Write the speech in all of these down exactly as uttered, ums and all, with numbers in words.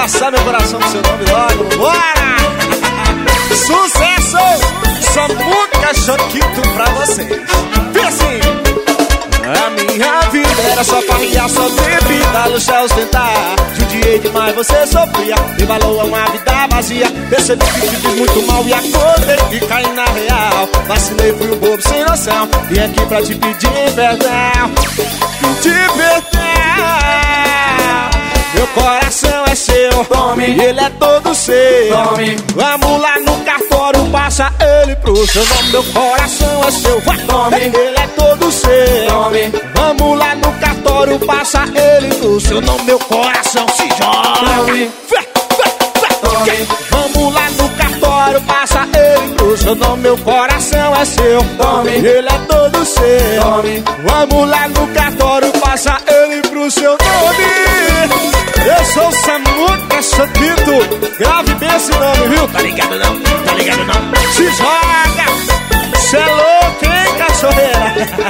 passar meu coração pro seu nome logo. Bora! Sucesso! Samuca Choquito pra vocês. Vê assim. A minha vida era só farriar, só bebida, luxar, ostentar. Judiei demais, você sofria, me valor a uma vida vazia. Percebi que te fiz muito mal e acordei e caí na real. Vacilei, fui um bobo sem noção, vim aqui pra te pedir perdão. Pedir perdão. Meu coração é seu, tome, ele é todo seu, tome. Vamos lá no cartório, passa ele pro seu nome. Meu coração é seu, vai, tome, ele é todo seu, tome. Vamos lá no cartório, passa ele pro seu nome. Meu coração se joga, tome. Tome. Vamos lá no cartório, passa ele pro seu nome. Meu coração é seu, tome, ele é todo seu, tome. Vamos lá no cartório, passa ele pro seu nome. Eu sou o Samuca Choquito. Grave bem esse nome, viu? Tá ligado não? Tá ligado não? Se joga! Cê é louco, hein, cachorreira?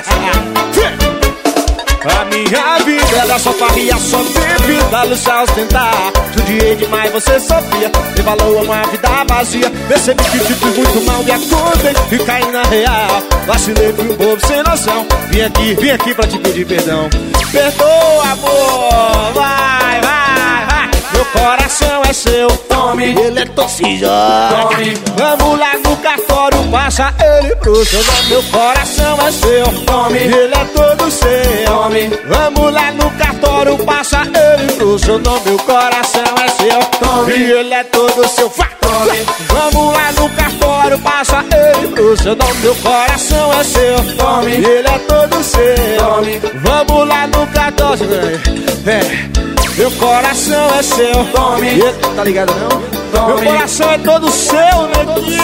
A minha vida era só farria, só bebida, luxar, ostentar. Judiei demais, você sofria, me valor uma vida vazia. Percebi que te fiz muito mal, me acordei e caí na real. Vacilei, fui um bobo sem noção, vim aqui, vim aqui pra te pedir perdão. Perdoa, amor, vai, vai, vai. Meu coração é seu, tome, ele é todo se joga, tome. Vamos lá no cartório, passa ele pro seu nome. Meu coração é seu, tome, ele é todo seu, tome. Vamos lá no cartório, passa ele pro seu nome. Meu coração é seu, tome, e ele é todo seu, vai, tome. Vamos lá no cartório, passa ele pro seu nome. Meu coração é seu, tome, ele é todo seu, tome. Vamos lá no cartório, é. Meu coração é seu, tome. E, tá ligado não? Tome. Meu coração é todo seu, neguinho.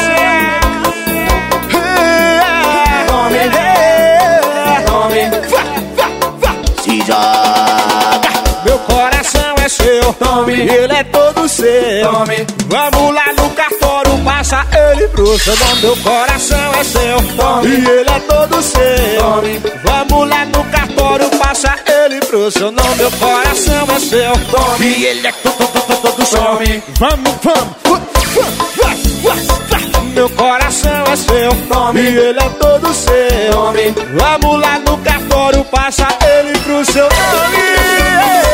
Tome, tome. Vá, vá, vá. Se joga. Meu coração é seu, tome, ele é todo seu, tome. Vamos lá no cartório, passa ele pro seu nome. Meu coração é seu, tome, e ele é todo seu, tome. Vamos lá no cartório, passa ele pro seu nome. Meu coração é seu, tome, e ele é todo, todo, todo seu, tome. Vamos, vamos, vai, vai, vai. Meu coração é seu, tome, e ele é todo seu, tome. Vamos lá no cartório, passa ele pro seu nome.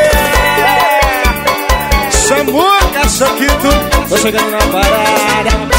Samuca Choquito, tô chegando na parada.